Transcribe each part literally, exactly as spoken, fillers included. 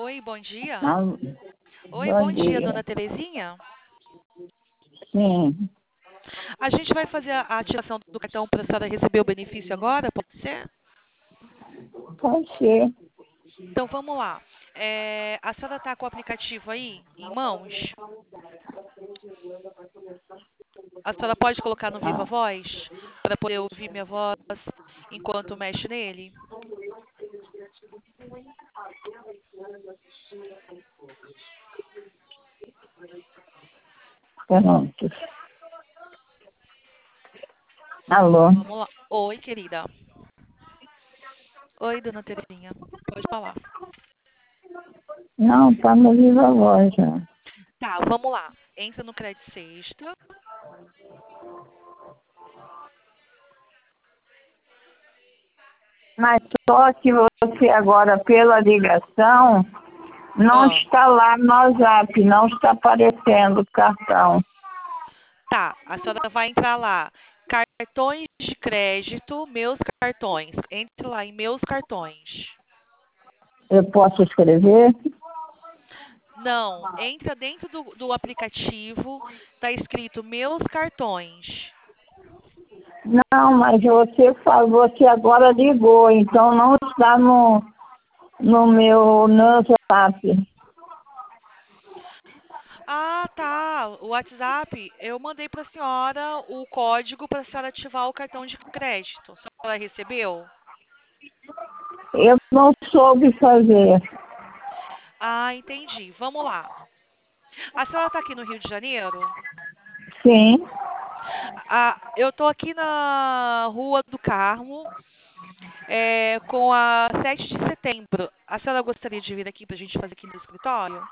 Oi, bom dia. Alô, Oi, bom bom dia, dia. dona Terezinha. Sim, A gente vai fazer a a ativação do cartão para a senhora receber o benefício agora, pode ser? pode ser. Então vamos lá. É, a senhora está com o aplicativo aí em mãos? A senhora pode colocar no Viva Ah, Voz para poder ouvir minha voz enquanto mexe nele? pronto. Alô? Vamos lá. Oi, querida. Oi, dona Terezinha. Pode falar. Não, tá no Viva Voz já. Tá, vamos lá. Entra no Crédito Sexta. Mas só que você agora, pela ligação, não Ah, está lá no WhatsApp, não está aparecendo o cartão. tá, a senhora vai entrar lá. Cartões de crédito, meus cartões. Entre lá em meus cartões. Eu posso escrever? Não, entra dentro do, do aplicativo, tá escrito meus cartões. Não, mas você falou que agora ligou, então não está no, no meu no WhatsApp. Ah, tá. O WhatsApp, eu mandei para a senhora o código para a senhora ativar o cartão de crédito. A senhora recebeu? Eu não soube fazer. Ah, entendi. Vamos lá. A senhora está aqui no Rio de Janeiro? Sim. Ah, eu estou aqui na Rua do Carmo, é, com a sete de setembro. A senhora gostaria de vir aqui para a gente fazer aqui no escritório?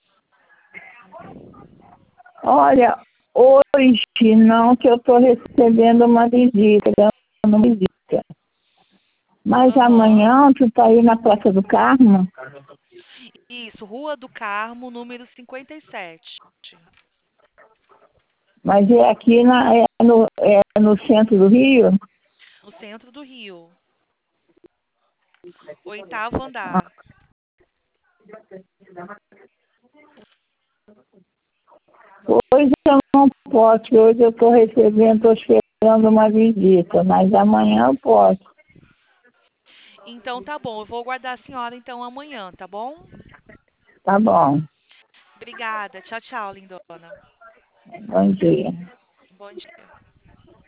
Olha, hoje não, que eu estou recebendo uma visita, uma visita. Mas Aham. amanhã tu está aí na Praça do Carmo, Isso, Rua do Carmo, número cinquenta e sete. mas é aqui na, é no, é no centro do Rio. No centro do Rio. Oitavo andar. Hoje eu não posso, hoje eu estou recebendo, estou esperando uma visita, mas amanhã eu posso. Então tá bom, eu vou aguardar a senhora então amanhã, tá bom? Tá bom, Obrigada. Tchau, tchau, lindona. bom dia. Bom dia.